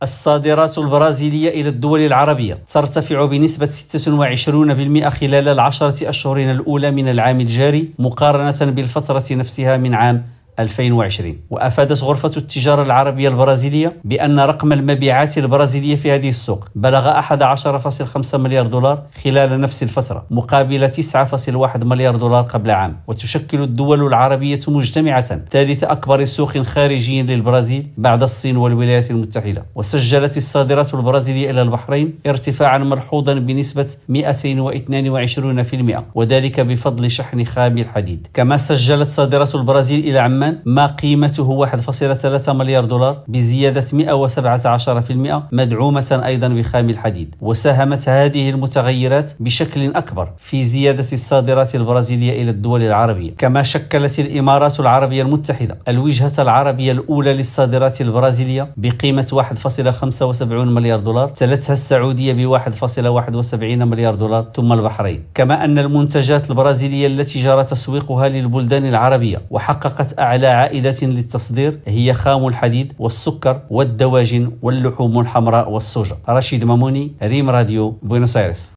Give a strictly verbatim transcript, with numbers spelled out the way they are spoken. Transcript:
الصادرات البرازيلية إلى الدول العربية ترتفع بنسبة ستة وعشرين بالمئة خلال العشرة أشهر الأولى من العام الجاري مقارنة بالفترة نفسها من عام ألفين وعشرين. وأفادت غرفة التجارة العربية البرازيلية بأن رقم المبيعات البرازيلية في هذه السوق بلغ أحد عشر فاصلة خمسة مليار دولار خلال نفس الفترة مقابل تسعة فاصلة واحد مليار دولار قبل عام. وتشكل الدول العربية مجتمعة ثالث أكبر سوق خارجي للبرازيل بعد الصين والولايات المتحدة. وسجلت الصادرات البرازيلية إلى البحرين ارتفاعا ملحوظا بنسبة مئتين واثنين وعشرين بالمئة وذلك بفضل شحن خام الحديد. كما سجلت صادرات البرازيل إلى عمان ما قيمته واحد فاصلة ثلاثة مليار دولار بزيادة مئة وسبعة عشر بالمئة مدعومة أيضا بخام الحديد. وساهمت هذه المتغيرات بشكل أكبر في زيادة الصادرات البرازيلية إلى الدول العربية. كما شكلت الإمارات العربية المتحدة الوجهة العربية الأولى للصادرات البرازيلية بقيمة واحد فاصلة خمسة وسبعين مليار دولار، تلتها السعودية ب واحد فاصلة واحد وسبعين مليار دولار ثم البحرين. كما أن المنتجات البرازيلية التي جرى تسويقها للبلدان العربية وحققت أعلى عائدة للتصدير هي خام الحديد والسكر والدواجن واللحوم الحمراء والسوجة. رشيد ماموني، ريم راديو، بوينوس آيرس.